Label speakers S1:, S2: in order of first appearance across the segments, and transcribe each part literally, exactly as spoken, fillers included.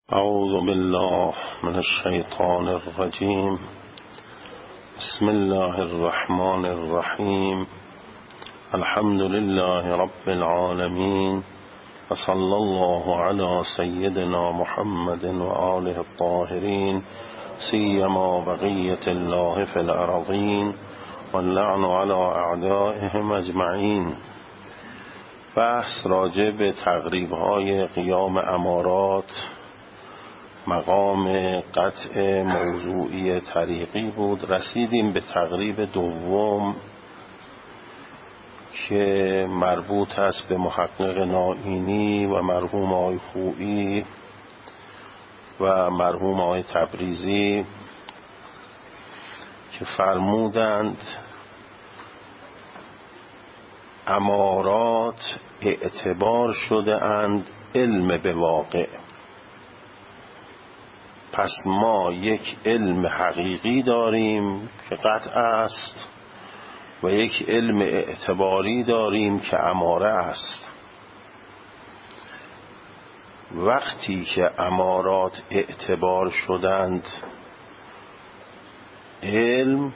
S1: اعوذ بالله من الشیطان الرجیم. بسم الله الرحمن الرحیم. الحمد لله رب العالمین و صلی الله علی سیدنا محمد و آله الطاهرین سیما بقیة الله فی الارضین واللعن علی اعدائهم اجمعین. بحث راجع به تقریب‌های قیام امارات مقام قطع موضوعی طریقی بود. رسیدیم به تقریب دوم که مربوط است به محقق نائینی و مرحوم آقای خویی و مرحوم آقای تبریزی که فرمودند امارات اعتبار شده اند علم به واقع. پس ما یک علم حقیقی داریم که قطع است و یک علم اعتباری داریم که اماره است. وقتی که امارات اعتبار شدند علم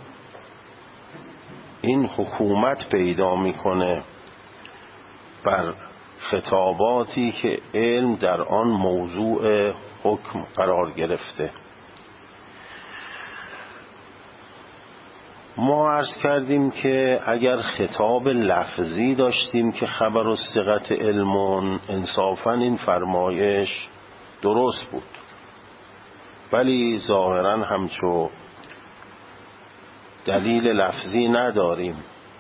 S1: این حکومت پیدا میکنه بر خطاباتی که علم در آن موضوع حکم قرار گرفته. ما عرض کردیم که اگر خطاب لفظی داشتیم که خبر و ثقت علمون، انصافا این فرمایش درست بود، ولی ظاهرا همچو دلیل لفظی نداریم.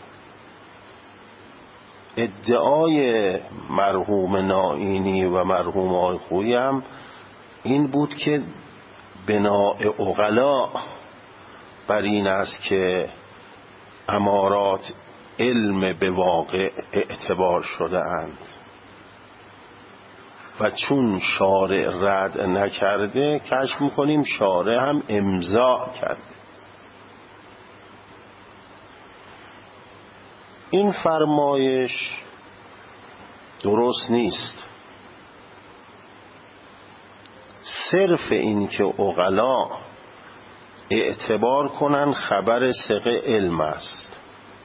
S1: ادعای مرحوم نائینی و مرحوم آقای خویی هم این بود که بناء عقلا بر این است که امارات علم به واقع اعتبار شده اند و چون شارع رد نکرده کشف میکنیم شارع هم امضا کرده. این فرمایش درست نیست. صرف این که عقلا اعتبار کنن خبر ثقه علم است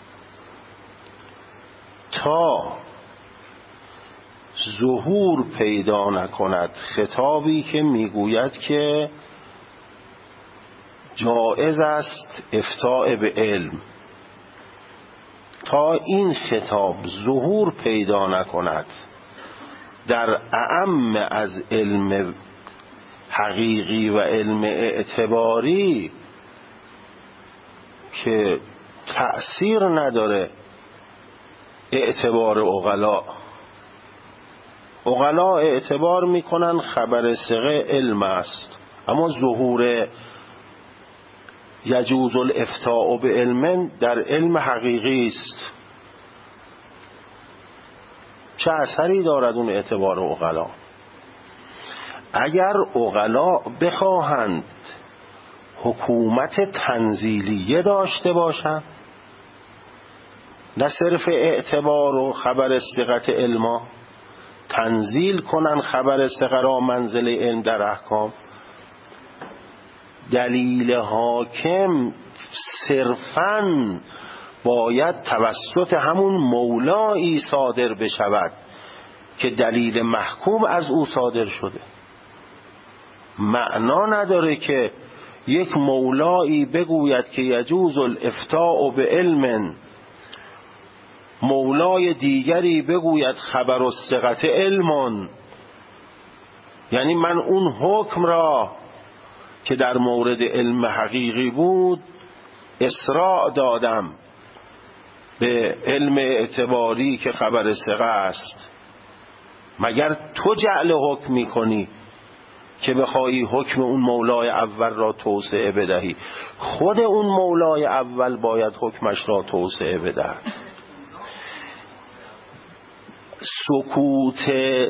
S1: تا ظهور پیدا نکند خطابی که میگوید که جائز است افتاء به علم. تا این خطاب ظهور پیدا نکند در اعم از علم حقیقی و علم اعتباری که تأثیر نداره اعتبار عقلا. عقلا اعتبار میکنن خبر ثقه علم است، اما ظهور یجوز الافتاء به علم در علم حقیقی است. چه اثری دارد اون اعتبار عقلا؟ اگر عقلا بخواهند حکومت تنزیلیه داشته باشند، نه صرف اعتبار و خبر ثقت علما، تنزیل کنن خبر ثقه را منزل علم در احکام، دلیل حاکم صرفاً باید توسط همون مولایی صادر بشود که دلیل محکوم از او صادر شده. معنا نداره که یک مولایی بگوید که یجوز الافتاء به علم، مولای دیگری بگوید خبر الثقة علم. یعنی من اون حکم را که در مورد علم حقیقی بود اسراع دادم به علم اعتباری که خبر ثقه است. مگر تو جعل حکم میکنی که بخوایی حکم اون مولای اول را توسعه بدهی؟ خود اون مولای اول باید حکمش را توسعه بدهد. سکوت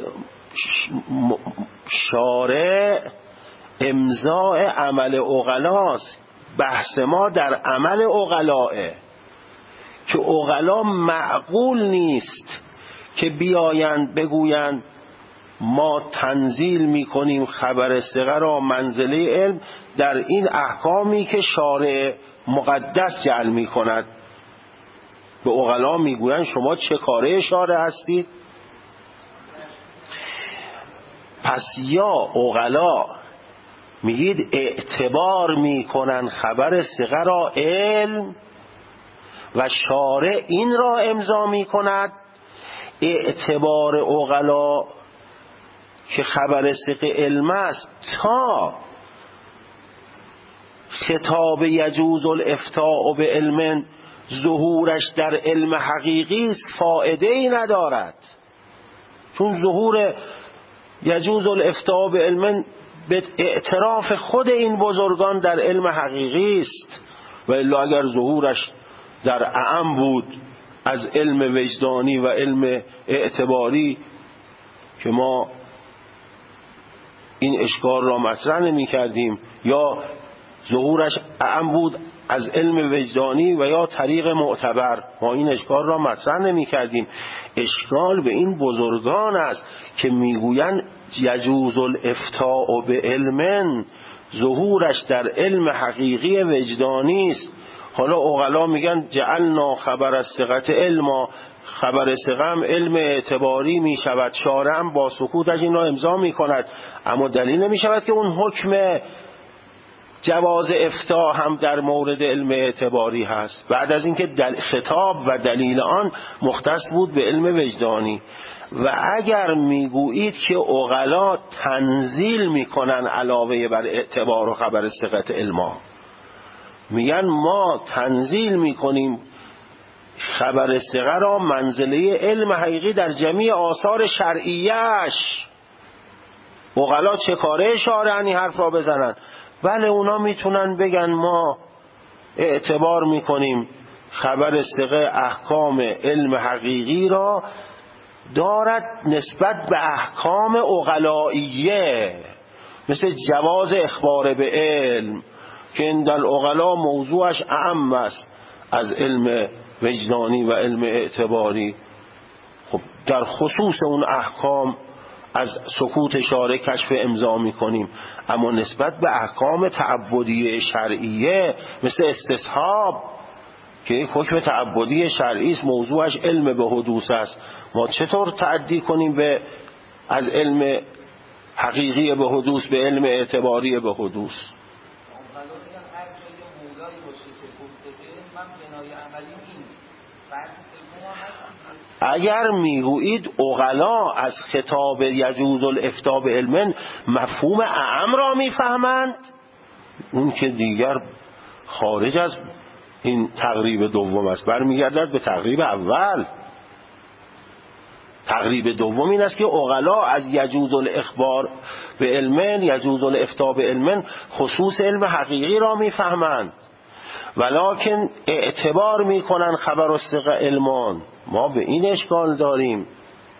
S1: شارع امضاء عمل عقلاست. بحث ما در عمل عقلاه که عقلا معقول نیست که بیایند بگویند ما تنزیل میکنیم خبر ثقه را منزله علم در این احکامی که شارع مقدس جعل میکند. به عقلا میگویند شما چه کاره شارع هستید؟ پس یا عقلا میگید اعتبار میکنن خبر ثقه را علم و شارع این را امضا میکند. اعتبار عقلا که خبر ثقه علم است تا خطاب یجوز الافتاء به علم ظهورش در علم حقیقی است فایده ای ندارد، چون ظهور یجوز الافتاء به علم به اعتراف خود این بزرگان در علم حقیقی است. و الا اگر ظهورش در اعم بود از علم وجدانی و علم اعتباری که ما این اشکال را مطرح نمی کردیم، یا ظهورش اعم بود از علم وجدانی و یا طریق معتبر، ما این اشکال را مطرح نمی کردیم. اشکال به این بزرگان است که میگویند یجوز الافتاء به علم ظهورش در علم حقیقی وجدانی است. حالا عقلا میگن جعلنا خبر الثقة علما، خبر ثقه هم علم اعتباری می شود، شارع هم با سکوتش این را امضا می کند، اما دلیل نمی شود که اون حکم جواز افتاء هم در مورد علم اعتباری هست، بعد از اینکه خطاب و دلیل آن مختص بود به علم وجدانی. و اگر میگویید که عقلا تنزیل میکنن علاوه بر اعتبار و خبر ثقة علما، میگن ما تنزیل میکنیم خبر ثقه را منزله علم حقیقی در جمیع آثار شرعیش. عقلا چه کاره شارعنی حرف را بزنن؟ بله اونا میتونن بگن ما اعتبار میکنیم خبر ثقه احکام علم حقیقی را دارد نسبت به احکام عقلائیه، مثل جواز اخبار به علم که این در عقلا موضوعش اعم است از علم وجدانی و علم اعتباری. خب در خصوص اون احکام از سکوت شارع کشف امضا میکنیم، اما نسبت به احکام تعبدی شرعیه مثل استصحاب که یک حکم تعبدی شرعی است موضوعش علم به حدوث است، ما چطور تعدی کنیم به از علم حقیقی به حدوث به علم اعتباری به حدوث؟ اگر میگویید عقلا از خطاب یجوز الافتاء به علم مفهوم اعم را میفهمند، اون که دیگر خارج از این تقریب دوم است، برمیگردد به تقریب اول. تقریب دوم این است که عقلا از یجوز الاخبار به علم یجوز الافتاء به علم خصوص علم حقیقی را میفهمند، ولکن اعتبار میکنن خبر الثقة علمان. ما به این اشکال داریم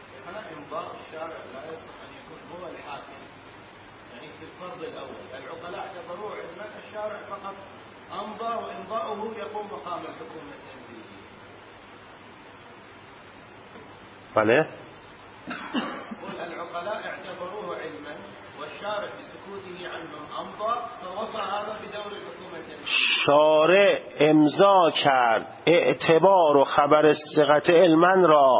S1: بله
S2: العقلاء اعتبروه علما والشارع بسكوته عن من امضى فوصى هذا بدور الحكومه.
S1: شارع امضا کرد اعتبار و خبر ثقة علما را،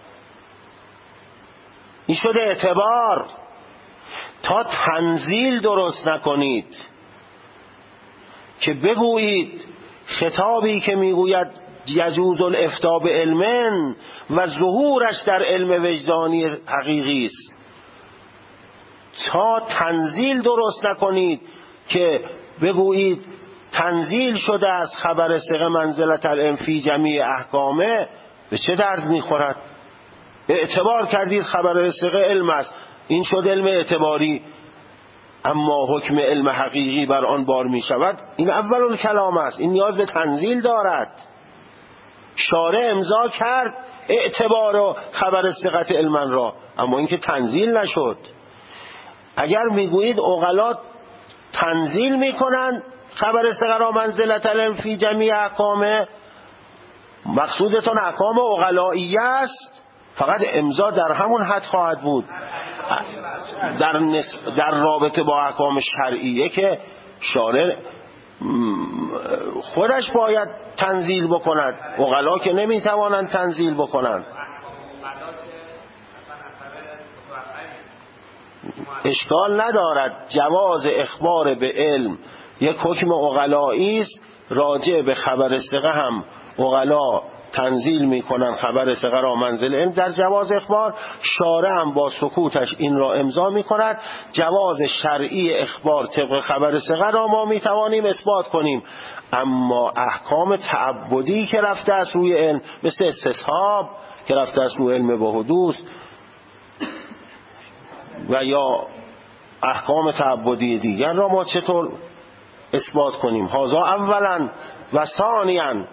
S1: این شده اعتبار. تا تنزیل درست نکنید که بگویید خطابی که میگوید یجوز الافتاء به علم و ظهورش در علم وجدانی حقیقی است، تا تنزیل درست نکنید که بگویید تنزیل شده از خبر ثقه منزلت العلم فی جمیع احکامه، به چه درد میخورد؟ اعتبار کردید خبر ثقه علم است، این شد علم اعتباری، اما حکم علم حقیقی بر آن بار می شود. این اول الکلام است، این نیاز به تنزیل دارد. شارع امضا کرد اعتبار و خبر ثقة علما را، اما اینکه تنزیل نشد. اگر میگویید عقلا تنزیل میکنند خبر ثقه را منزلت العلم فی جمیع احکامه، مقصودتون احکام عقلائیه است، فقط امضا در همون حد خواهد بود. در, در رابطه با احکام شرعیه که شارع خودش باید تنزیل بکند، عقلا که نمیتوانند تنزیل بکنند. اشکال ندارد، جواز اخبار به علم یک حکم عقلایی است، راجع به خبر ثقه هم عقلا تنزیل میکنن خبر ثقه را منزل علم در جواز اخبار، شارع هم با سکوتش این را امضا میکند. جواز شرعی اخبار طبق خبر ثقه را ما میتوانیم اثبات کنیم، اما احکام تعبدی که رفته از روی علم، مثل استصحاب که رفته از روی علم به حدوث و یا احکام تعبدی دیگر را ما چطور اثبات کنیم؟ هذا اولا و ثانیا،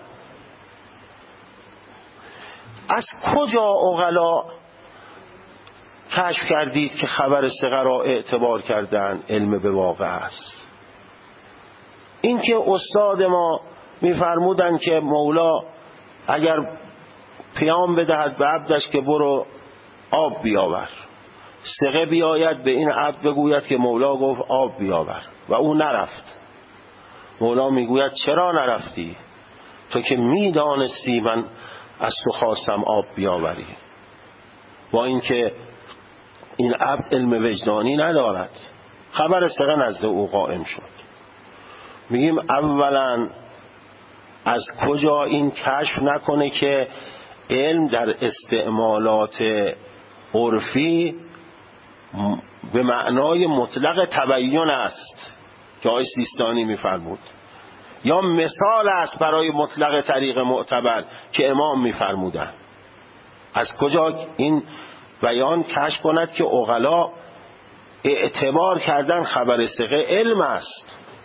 S1: از کجا عقلا کشف کردید که خبر ثقه را اعتبار کردن علم به واقع است؟ این که استاد ما میفرمودن که مولا اگر پیام بدهد به عبدش که برو آب بیاور، ثقه بیاید به این عبد بگوید که مولا گفت آب بیاور و او نرفت، مولا میگوید چرا نرفتی؟ تو که میدانستی من از تو خواستم آب بیاوری. با اینکه این عبد علم وجدانی ندارد، خبر ثقه نزد او قائم شد. میگیم اولا از کجا این کشف نکنه که علم در استعمالات عرفی به معنای مطلق تبیین است که آقای سیستانی میفرمود، یا مثال است برای مطلق طریق معتبر که امام میفرمودن. از کجا این بیان کشف کند که عقلا اعتبار کردن خبر ثقه علم است؟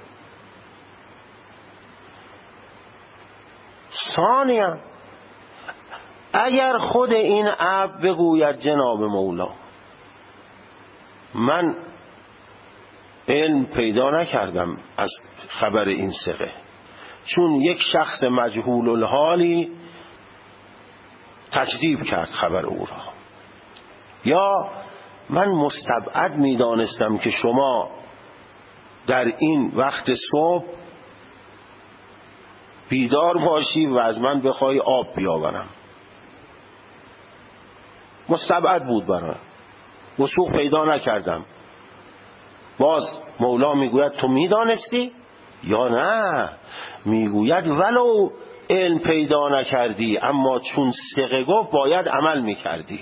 S1: ثانیا، اگر خود این عبد بگوید جناب مولا من علم پیدا نکردم از خبر این ثقه، چون یک شخص مجهول الحالی تکذیب کرد خبر او را، یا من مستبعد می دانستم که شما در این وقت صبح بیدار باشی و از من بخوای آب بیاورم، مستبعد بود برای وثوق پیدا نکردم. باز مولا میگوید تو میدانستی یا نه؟ میگوید ولو علم پیدا نکردی، اما چون ثقه گفت باید عمل میکردی.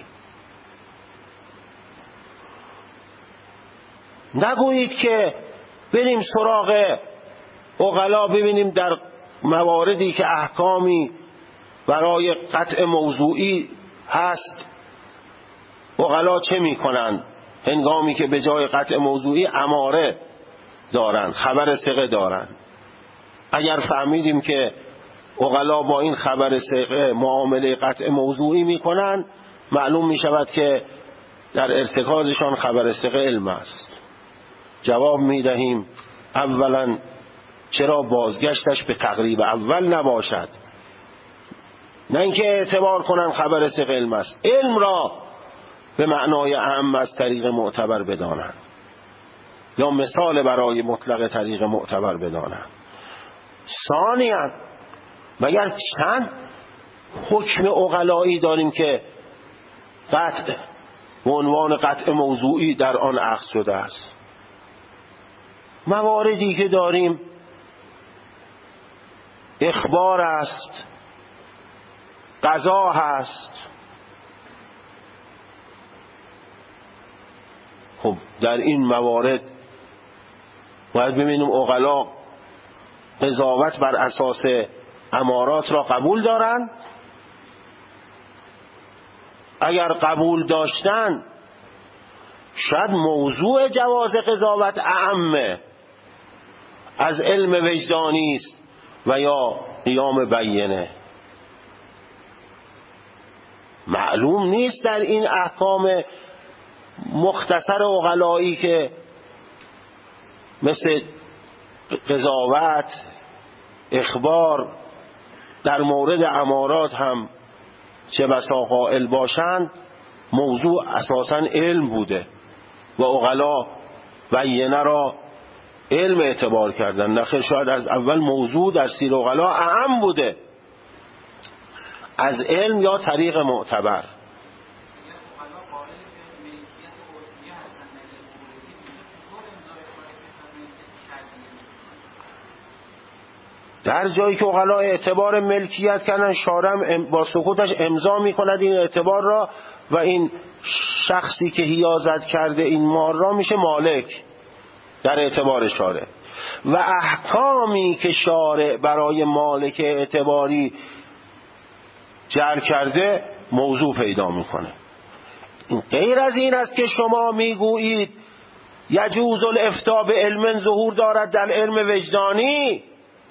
S1: نگویید که بریم سراغ عقلا ببینیم در مواردی که احکامی برای قطع موضوعی هست عقلا چه میکنن هنگامی که به جای قطع موضوعی اماره دارن، خبر ثقه دارن. اگر فهمیدیم که عقلا با این خبر ثقه معامله قطع موضوعی میکنن، معلوم میشود که در ارتکازشان خبر ثقه علم است. جواب میدهیم اولا چرا بازگشتش به تقریب اول نباشد؟ نه اینکه اعتبار کنن خبر ثقه علم است، علم را به معنای اهم از طریق معتبر بدانند، یا مثال برای مطلق طریق معتبر بدانند. ثانیاً مگر چند حکم عقلایی داریم که قطع به عنوان قطع موضوعی در آن اخذ شده است؟ مواردی که داریم اخبار است، قضا هست. خب در این موارد باید ببینیم عقلا قضاوت بر اساس امارات را قبول دارند. اگر قبول داشتن شاید موضوع جواز قضاوت اعم از علم وجدانی است و یا قیام بینه. معلوم نیست در این احکام مختصر عقلایی که مثل قضاوت، اخبار، در مورد امارات هم چه بسا قائل باشند موضوع اساساً علم بوده و عقلا بینه را علم اعتبار کردن. نخیر، شاید از اول موضوع در سیر عقلا اهم بوده از علم یا طریق معتبر. در جایی که عقلا اعتبار ملکیت کردن، شارع با سکوتش امضا میکند این اعتبار را و این شخصی که حیازت کرده این مال را میشه مالک در اعتبار شارع، و احکامی که شارع برای مالک اعتباری جعل کرده موضوع پیدا میکنه. این غیر از این است که شما میگویید یجوز الافتاء به علم ظهور دارد در علم وجدانی.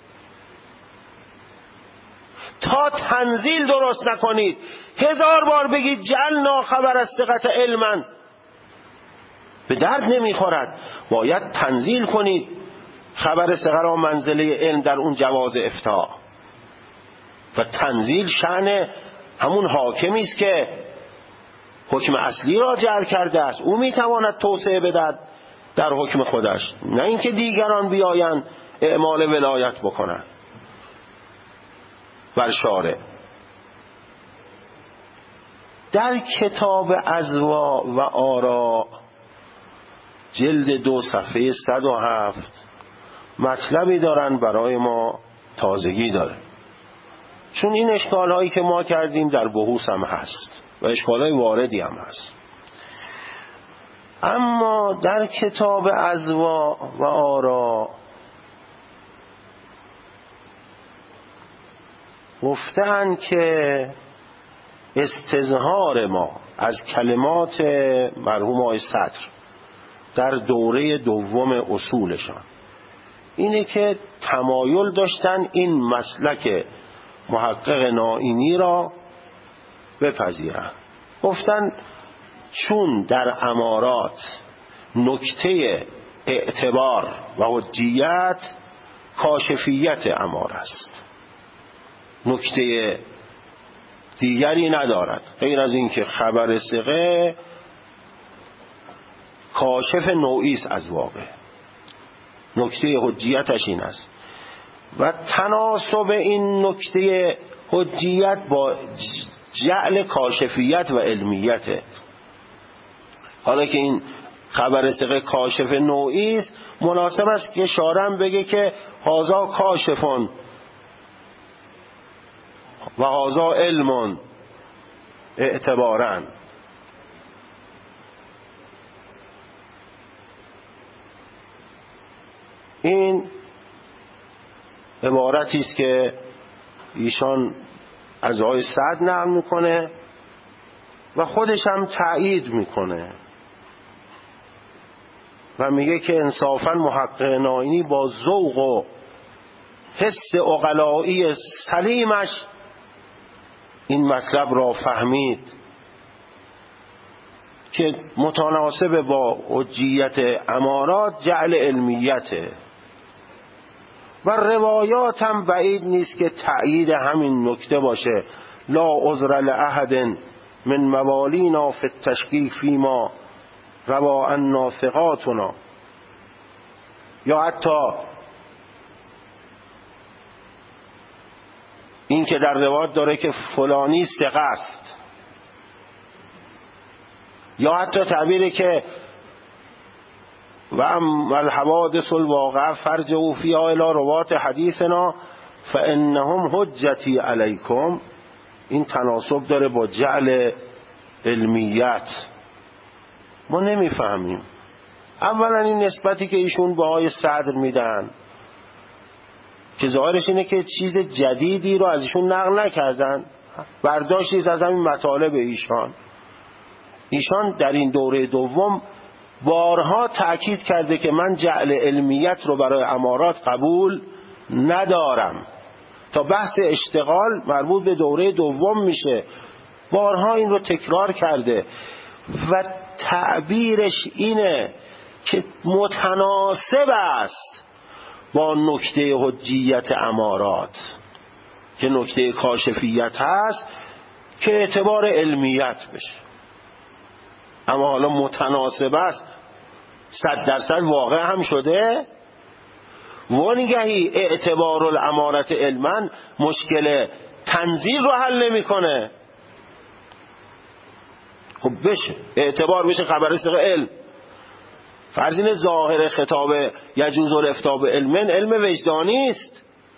S1: تا تنزیل درست نکنید، هزار بار بگید جعلنا خبر الثقة علما، به درد نمیخورد. باید تنزیل کنید خبر ثقه را منزله علم در اون جواز افتاء. و تنزیل شأن همون حاکمی است که حکم اصلی را جعل کرده است، او میتواند توسعه بدهد در حکم خودش، نه اینکه دیگران بیایند اعمال ولایت بکنند بر شارع. در کتاب اضواء و آراء جلد دو صفحه صد و هفت مطلبی دارن برای ما تازگی داره، چون این اشکال هایی که ما کردیم در بحوث هم هست و اشکال های واردی هم هست. اما در کتاب اضواء و آراء گفتن که استظهار ما از کلمات مرحوم آقای صدر در دوره دوم اصولشان اینه که تمایل داشتن این مسلک محقق نائینی را بپذیرن. گفتن چون در امارات نکته اعتبار و حجیت کاشفیت اماره است، نکته دیگری ندارد غیر از این که خبر ثقه کاشف نوعی است از واقع، نکته حجیتش این است. و تناسب این نکته حجیت با جعل کاشفیت و علمیت. حالا که این خبر ثقه کاشف نوعی است، مناسب است که شارع بگه که هذا کاشفون و هذا علم اعتباراً. این عبارتی است که ایشان از آقای سعد نقل میکنه و خودش هم تأیید میکنه و میگه که انصافاً محقق نائینی با ذوق و حس عقلایی سلیمش این مطلب را فهمید که متناسب با حجیت امارات جعل علمیته و روایات هم بعید نیست که تأیید همین نکته باشه. لا عذر لأحد من موالینا فی التشکیک فیما روا عنا ثقاتنا، یا حتی این که در روایت داره که فلانی ثقه است، یا حتی تعبیری که و اما الحوادث الواقعه فرجعوا فیها الی روات حدیثنا فانهم حجتی علیکم. این تناسب داره با جعل علمیت. ما نمیفهمیم. اولا این نسبتی که ایشون به آقای صدر میدن که ظاهرش اینه که چیز جدیدی رو از ایشون نقل نکردن، برداشتی از همین مطالب ایشان. ایشان در این دوره دوم بارها تأکید کرده که من جعل علمیت رو برای امارات قبول ندارم. تا بحث اشتغال مربوط به دوره دوم میشه، بارها این رو تکرار کرده و تعبیرش اینه که متناسب است با نکته حجیت امارات که نکته کاشفیت هست، که اعتبار علمیت بشه. اما حالا متناسب است، صد درصد واقع هم شده. وانگهی اعتبار الامارت علما مشکل تنزیل رو حل نمی کنه. خب بشه اعتبار بشه خبر صدق علم. فرض اینه ظاهر خطاب یجوز الافتاء بعلم علم وجدانی است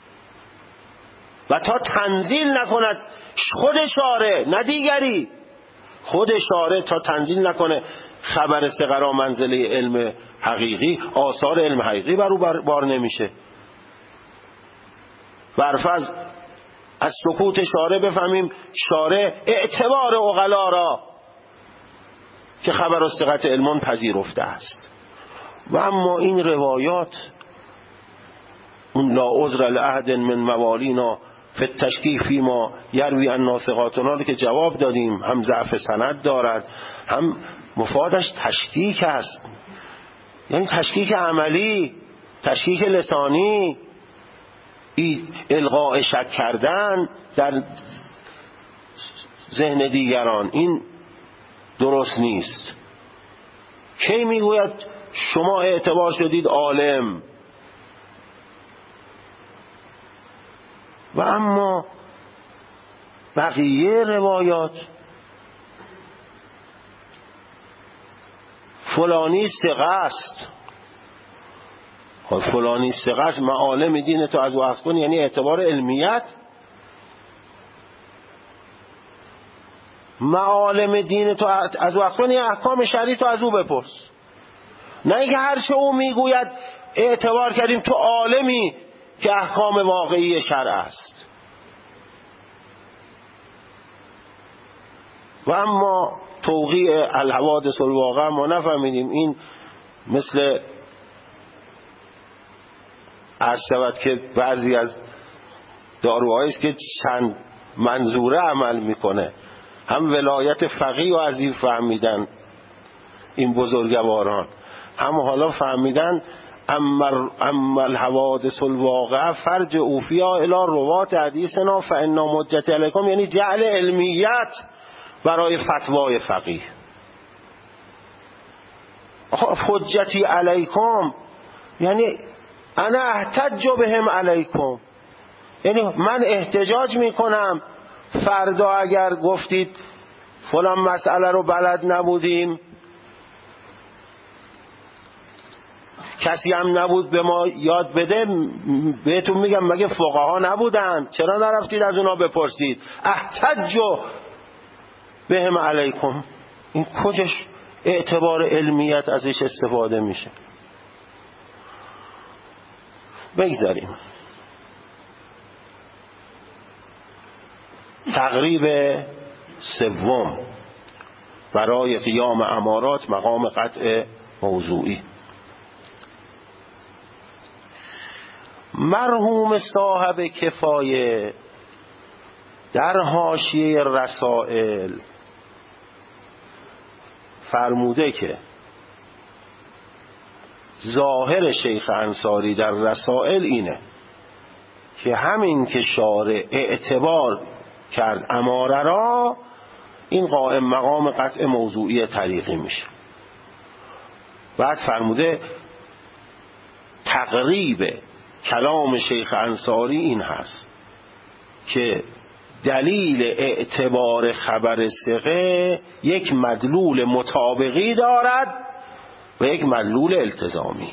S1: و تا تنزیل نکند خود شارع، نه دیگری، خود شارع تا تنزیل نکنه خبر صغرا را منزله علم حقیقی، آثار علم حقیقی بر او بار نمیشه. برفرض از سکوت شارع بفهمیم شارع اعتبار عقلا را که خبر استقاط علمان پذیرفته است. و اما این روایات اون لا عذر لأحد من موالینا فی التشکیک فیما یروی عن ناثقاتنا رو که جواب دادیم، هم ضعف سند دارد هم مفادش تشکیک است، یعنی تشکیک عملی، تشکیک لسانی، القاء شک کردن در ذهن دیگران. این درست نیست. کی میگوید شما اعتبار شدید عالم؟ و اما بقیه روایات فلانی ثقه است، فلانی ثقه است، معالم دین تو از وقت کن، یعنی اعتبار علمیت. معالم دین تو از وقت کن، یعنی احکام شرعی تو از او بپرس، نه اینکه هر چه او میگوید اعتبار کردیم تو عالمی که احکام واقعی شرع است. و اما توقیع الحوادث الواقع ما نفهمیدیم. این مثل عرض شود که بعضی از داروهایی است که چند منظوره عمل میکنه. هم ولایت فقیه و از این فهمیدن این بزرگواران، هم حالا فهمیدن اما الحوادث الواقع فرج اوفیا الی روات حدیثنا فانا مجتی علیکم، یعنی جعل علمیت برای فتوای فقیه. حجتی علیکم یعنی انا احتج بهم علیکم، یعنی من احتجاج میکنم فردا اگر گفتید فلان مسئله رو بلد نبودیم، کسی هم نبود به ما یاد بده، بهتون میگم مگه فقها نبودن؟ چرا نرفتید از اونا بپرسید؟ احتج بهم علیکم، این کجاش اعتبار علمیت ازش استفاده میشه؟ بگذاریم. تقریب سوم برای قیام امارات مقام قطع موضوعی. مرحوم صاحب کفایه در حاشیه رسائل فرموده که ظاهر شیخ انصاری در رسائل اینه که همین که شارع اعتبار کرد اماره را، این قائم مقام قطع موضوعی طریقی میشه. بعد فرموده تقریب کلام شیخ انصاری این هست که دلیل اعتبار خبر ثقه یک مدلول مطابقی دارد و یک مدلول التزامی.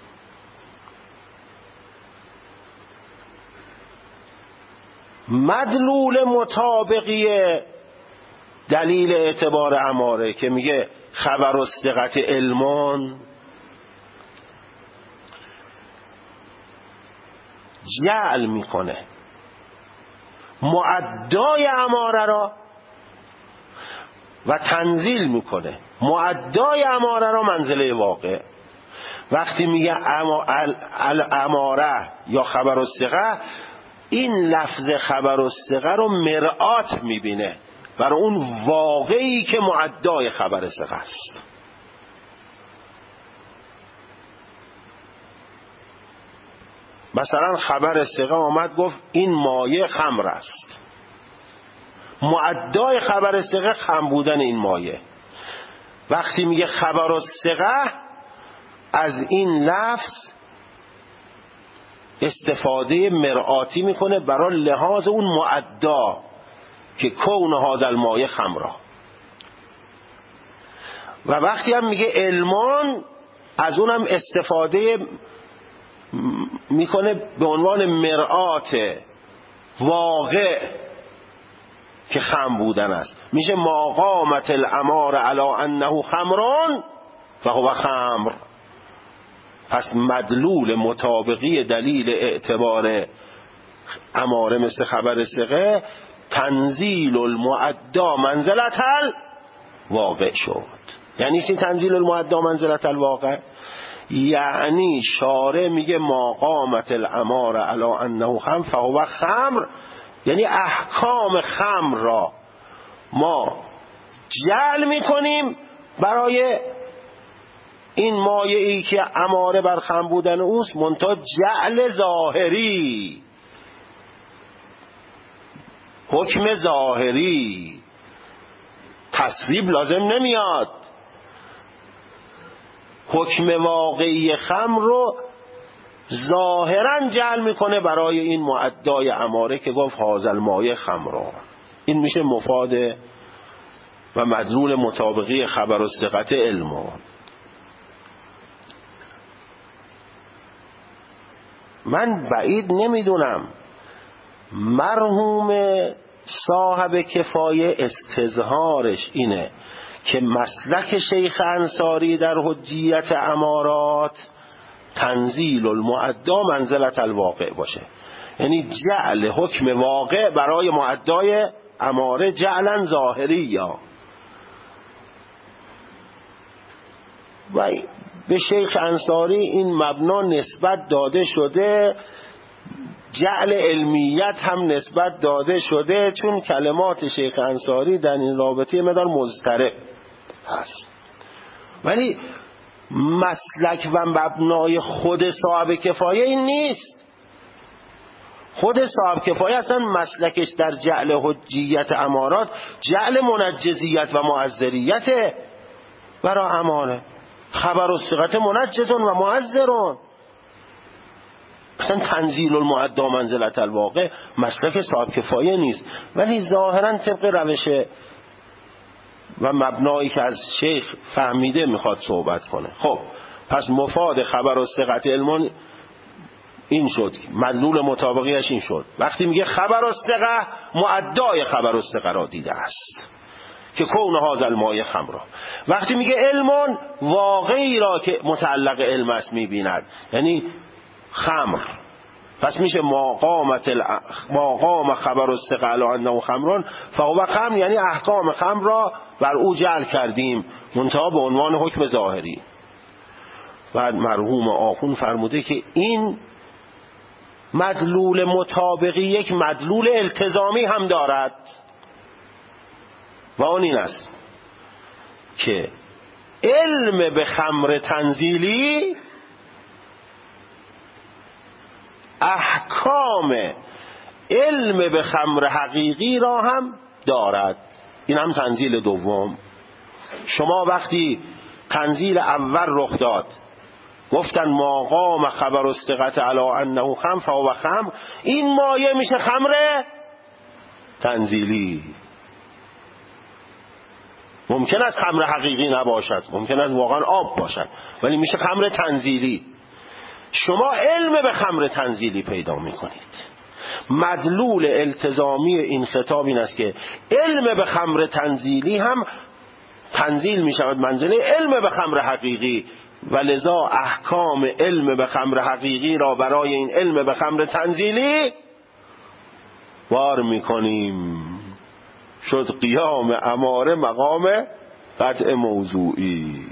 S1: مدلول مطابقی دلیل اعتبار اماره که میگه خبر استقاط علمان، جعل میکنه معدای اماره را و تنزیل میکنه معدای اماره را منزله واقع. وقتی میگه اماره یا خبر الثقه، این لفظ خبر الثقه رو مرآت میبینه برای اون واقعی که معدای خبر ثقه است. مثلا خبر ثقه آمد گفت این مایه خمر است، معدای خبر ثقه خم بودن این مایه. وقتی میگه خبر الثقه از این لفظ استفاده مرآتی میکنه برای لحاظ اون معدا که کون هذا المایه خمرا. و وقتی هم میگه علمان از اونم استفاده میکنه به عنوان مرآت واقع که خم بودن است. میشه ما قامت الاماره علی انه خمرون فهو خمر. پس مدلول مطابقی دلیل اعتبار اماره مثل خبر ثقه تنزیل المعدا منزلت الواقع شد. یعنی چی تنزیل المعدا منزلت الواقع؟ یعنی شارع میگه ما قامت الاماره علی انه خمر فهو خمر، یعنی احکام خمر را ما جعل میکنیم برای این مایعی که اماره بر خمر بودن اوست، منتها جعل ظاهری، حکم ظاهری، تصریب لازم نمیاد. حکم واقعی خمر رو ظاهرا جعل میکنه برای این معدای اماره که گفت هذا المایه خمرا. این میشه مفاد و مدلول مطابقی خبر الثقه علمان. من بعید نمیدونم مرحوم صاحب کفایه استظهارش اینه که مسلک شیخ انصاری در حجیت امارات تنزیل المعدا منزلت الواقع باشه، یعنی جعل حکم واقع برای معدای اماره جعلا ظاهری. یا و به شیخ انصاری این مبنا نسبت داده شده، جعل علمیت هم نسبت داده شده، چون کلمات شیخ انصاری در این رابطه مدار مضطرب هست. ولی مسلک و مبنای خود صاحب کفایه این نیست. خود صاحب کفایه اصلا مسلکش در جعل حجیت امارات جعل منجزیت و معذریت برای اماره. خبر الثقه منجزون و معذرون. اصلا تنزیل المعدا منزلت الواقع مسلک صاحب کفایه نیست، ولی ظاهرا طبق روش و مبنایی که از شیخ فهمیده میخواد صحبت کنه. خب پس مفاد خبر الثقه علمان این شد، مدلول مطابقیش این شد. وقتی میگه خبر الثقه معدای خبر الثقه را دیده است که کون هذا المایه خمرا. وقتی میگه علمان واقعی را که متعلق علم است میبیند، یعنی خمر. پس میشه ما قامت ال... ما قام خبر الثقه علی انه خمرون فهو خمر، یعنی احکام خمر را بر او جعل کردیم منتها به عنوان حکم ظاهری. بعد مرحوم آخون فرموده که این مدلول مطابقی یک مدلول التزامی هم دارد و آن این است که علم به خمر تنزیلی احکام علم به خمر حقیقی را هم دارد. این هم تنزیل دوم. شما وقتی تنزیل اول رخ داد گفتن ما قام خبر الثقه علی انه خمر فهو خمر، این مایه میشه خمر تنزیلی. ممکن است خمر حقیقی نباشد، ممکن است واقعا آب باشد، ولی میشه خمر تنزیلی. شما علم به خمر تنزیلی پیدا میکنید. مدلول التزامی این خطاب این است که علم به خمر تنزیلی هم تنزیل میشود منزله علم به خمر حقیقی، و لذا احکام علم به خمر حقیقی را برای این علم به خمر تنزیلی وار میکنیم. شد قیام اماره مقام قطع موضوعی.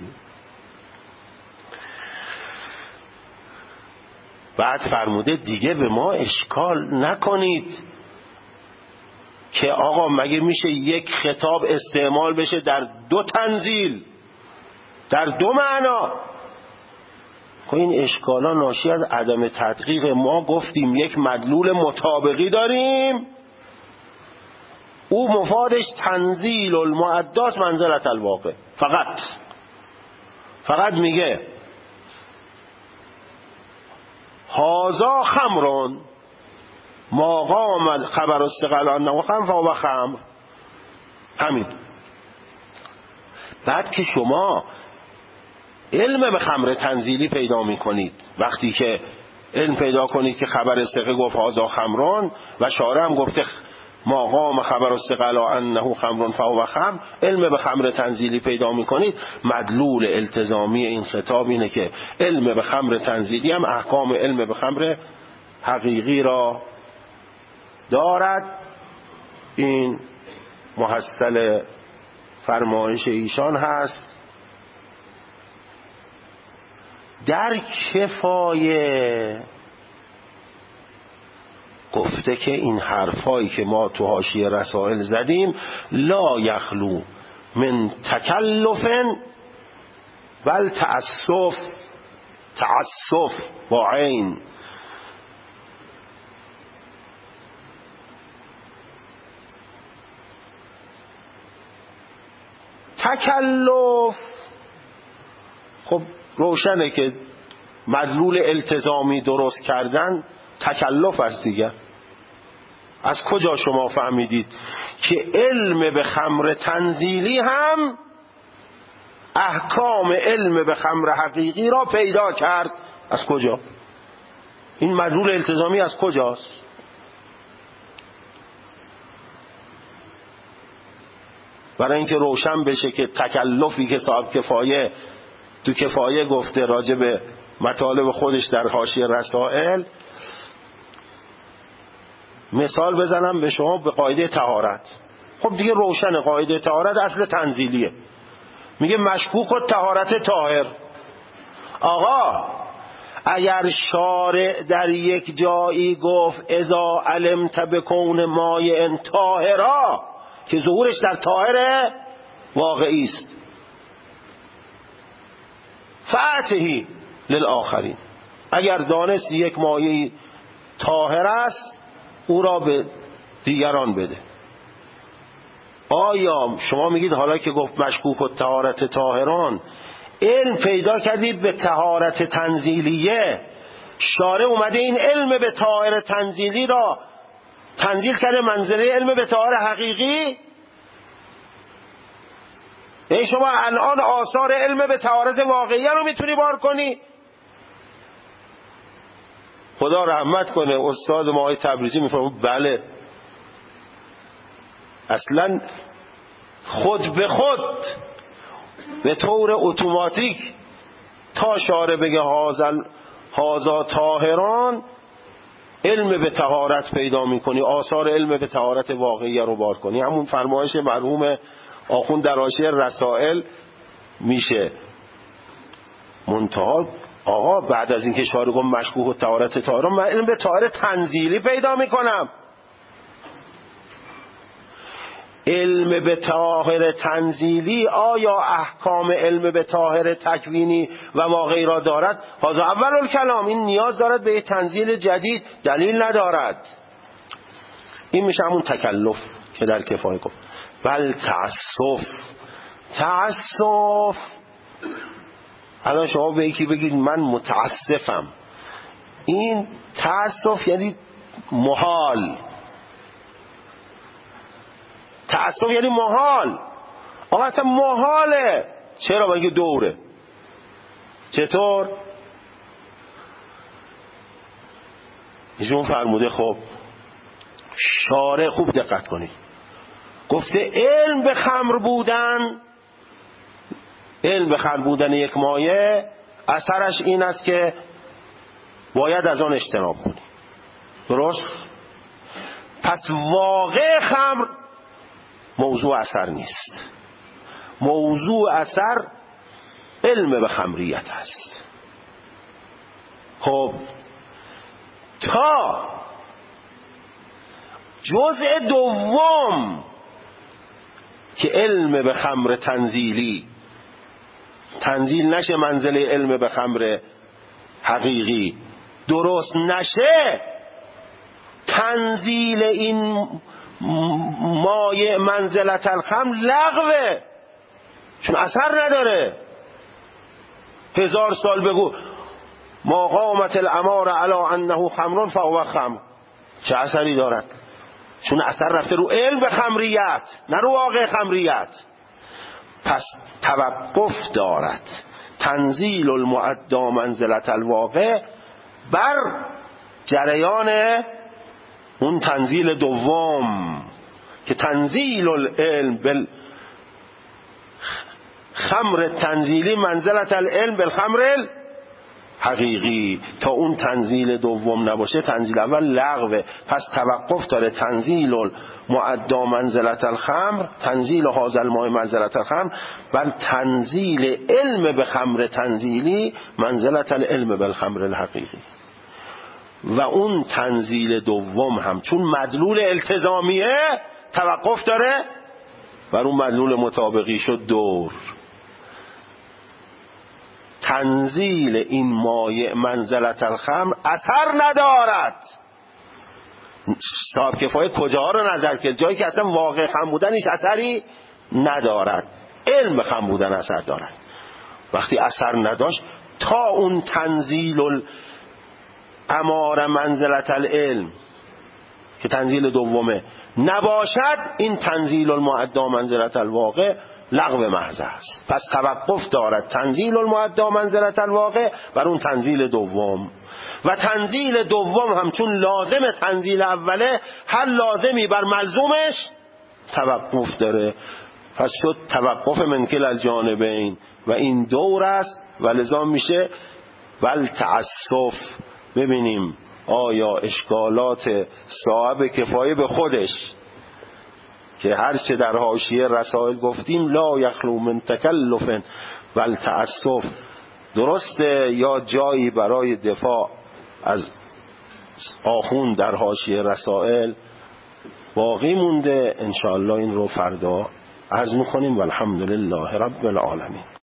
S1: بعد فرموده دیگه به ما اشکال نکنید که آقا مگه میشه یک خطاب استعمال بشه در دو تنزیل، در دو معنا؟ این اشکالا ناشی از عدم تدقیق. ما گفتیم یک مدلول مطابقی داریم او مفادش تنزیل المعدات منزلت الواقع. فقط فقط میگه هازا خمرون ما قام خبر استقلال انه خمر فهو خمر. همین. بعد که شما علم به خمر تنزیلی پیدا میکنید، وقتی که علم پیدا کنید که خبر استقلال گفت هازا خمرون و شارع هم گفته ما قام خبر استقلال انه خمرون فهو خمر، علم به خمر تنزیلی پیدا میکنید، مدلول التزامی این خطاب اینه که علم به خمر تنزیلی هم احکام علم به خمر حقیقی را دارد. این محصل فرمایش ایشان هست. در کفایه گفته که این حرفایی که ما تو حاشیه رسائل زدیم لا یخلو من تکلف بل تأسف، تأسف با عین، تکلف خب روشنه که مدلول التزامی درست کردن تکلف است دیگه. از کجا شما فهمیدید که علم به خمر تنزیلی هم احکام علم به خمر حقیقی را پیدا کرد؟ از کجا؟ این مدلول التزامی از کجاست؟ برای اینکه روشن بشه که تکلفی که صاحب کفایه تو کفایه گفته راجع به مطالب خودش در حاشیه رسائل، مثال بزنم به شما به قاعده طهارت. خب دیگه روشن قاعده طهارت اصل تنزیلیه، میگه مشکوک و طهارت طاهر. آقا اگر شارع در یک جایی گفت اذا علمت بکون مایع طاهرا، که ظهورش در طاهر واقعی است، فاتحی للآخرین، اگر دانستی یک مایع طاهر است او را به دیگران بده. آیا شما میگید حالا که گفت مشکوک و طهارت طاهران علم پیدا کردید به طهارت تنزیلیه، شارع اومده این علم به طاهر تنزیلی را تنزیل کرده منزله علم به طاهر حقیقی؟ این شما الان آثار علم به طهارت واقعی رو میتونی بار کنی؟ خدا رحمت کنه استاد ما آقای تبریزی میفرمود بله، اصلا خود به خود به طور اتوماتیک تا شارع بگه هازل هازا طاهران علم به طهارت پیدا میکنی، آثار علم به طهارت واقعی رو بار کنی. همون فرمایش مرحوم آخوند در حاشیه رسائل میشه. منتها آقا بعد از اینکه شارع گفت مشکوک و طهارت طاهران، من علم به طهارت تنزیلی پیدا میکنم. علم به طاهر تنزیلی آیا احکام علم به طاهر تکوینی و ما غیره دارد؟ هذا اول الکلام، این نیاز دارد به تنزیل جدید، دلیل ندارد. این میشه همون تکلف که در کفایه گفت. بل تأسف، تأسف الان شما به یکی بگید من متاسفم، این تأسف یعنی محال، تأسف یعنی محال. آقا اصلا محاله. چرا؟ با اینکه دوره. چطور؟ ایشون فرموده خب شارع خوب دقت کنید گفته علم به خمر بودن، علم به خمر بودن یک مایه اثرش این است که باید از آن اجتناب کنی. درست؟ پس واقع خمر موضوع اثر نیست، موضوع اثر علم به خمریت است. خب تا جزء دوم که علم به خمر تنزیلی تنزیل نشه، منزله علم به خمر حقیقی درست نشه، تنزیل این مایع منزلت الخمر لغوه، چون اثر نداره. هزار سال بگو ما قامت الامار علی انه خمر فهو خمر، چه اثری دارد؟ چون اثر رفته رو علم به خمریت، نه رو واقع خمریت. پس توقف دارد تنزیل المعدا منزلت الواقع بر جریان اون تنزیل دوم که تنزیل العلم بالخمر تنزیلی منزلت العلم بالخمر حقیقی. تا اون تنزیل دوم نباشه تنزیل اول لغوه. پس توقف داره تنزیل المعدا منزلت الخمر، تنزیل هذا الماء منزلت الخمر، بل تنزیل علم به خمر تنزیلی منزلت العلم بالخمر الحقیقی. و اون تنزیل دوم هم چون مدلول التزامیه توقف داره بر اون مدلول مطابقی شد دور. تنزیل این مایع منزلت الخمر اثر ندارد. صاحب کفایه کجاها رو نظر کرد؟ جایی که اصلا واقع خمر بودن هیچ اثری ندارد، علم خمر بودن اثر دارد. وقتی اثر نداشت تا اون تنزیل الامار منزلت العلم که تنزیل دومه نباشد، این تنزیل المعدا منزلت الواقع لغو محض است. پس توقف دارد تنزیل المعدا منزلت الواقع بر اون تنزیل دوم. و تنزیل دوم هم چون لازم تنزیل اوله، هر لازمی بر ملزومش توقف داره. پس شد توقف من کل الجانبین و این دور است و لذا میشه بل تأسف. ببینیم آیا اشکالات صاحب کفایه به خودش که هر چه در حاشیه رسائل گفتیم لا یخلو من تکلف بل تأسف درسته یا جایی برای دفاع از آخوند در حاشیه رسائل باقی مونده؟ انشاءالله این رو فردا عرض میکنیم. والحمدلله رب العالمین.